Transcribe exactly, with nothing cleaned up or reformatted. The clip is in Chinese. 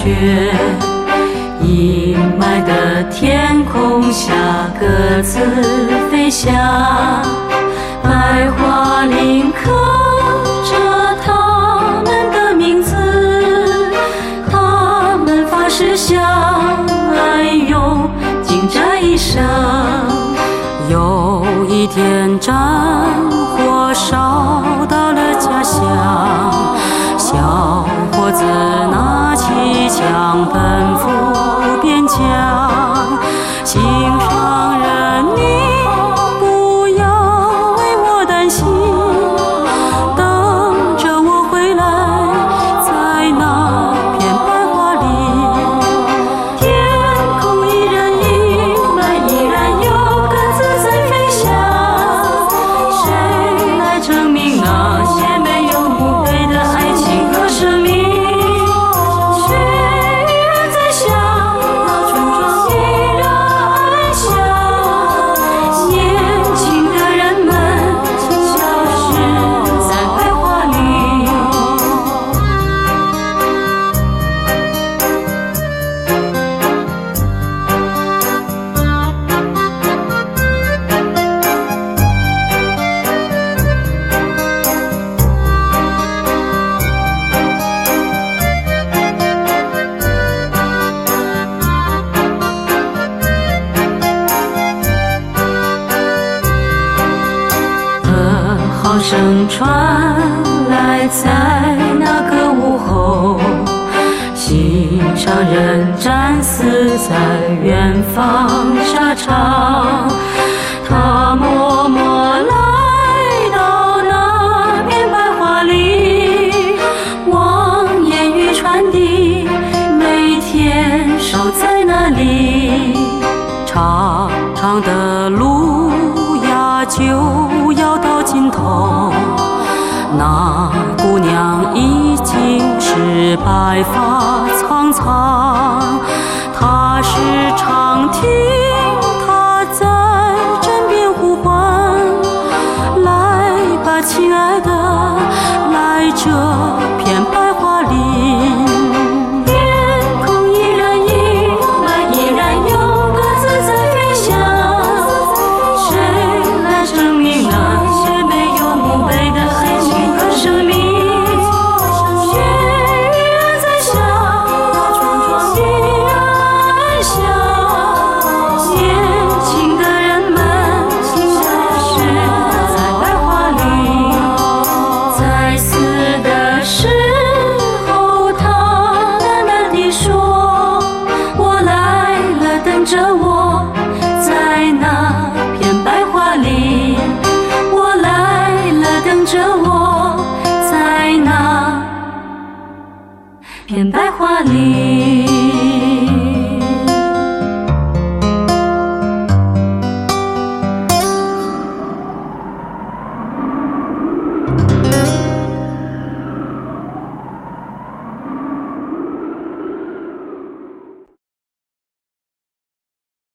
雪，阴霾的天空下，各自飞翔。白桦林刻着他们的名字，他们发誓相爱，用尽这一生。有一天，战火烧到了家乡，小伙子拿起枪奔赴边疆。心上人，你不要为我担心，等着我回来，在那片白桦林。天空依然阴霾，依然有鸽子在飞翔。谁来证明那些没有墓碑的爱情和生命？号声传来，在那个午后，心上人战死在远方沙场。他默默来到那片白桦林，望烟雨传递，每天守在那里。长长的路呀，就要到尽头，那姑娘已经是白发苍苍。她是长听她在枕边呼唤，来吧，亲爱的，来这片白桦林。着我。